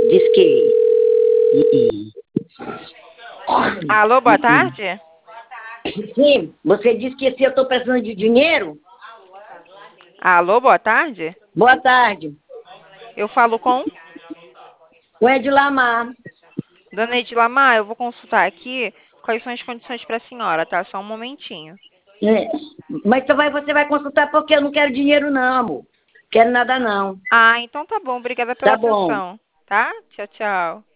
Diz que. Ih. Alô, boa tarde? Sim, você disse que se eu estou precisando de dinheiro? Alô, boa tarde? Boa tarde. Eu falo com O Edilamar. Dona Edilamar, eu vou consultar aqui quais são as condições para a senhora, tá? Só um momentinho. É. Mas você vai consultar porque eu não quero dinheiro, não, amor. Quero nada, não. Ah, então tá bom. Obrigada pela Tá bom. atenção, tá? Tchau, tchau.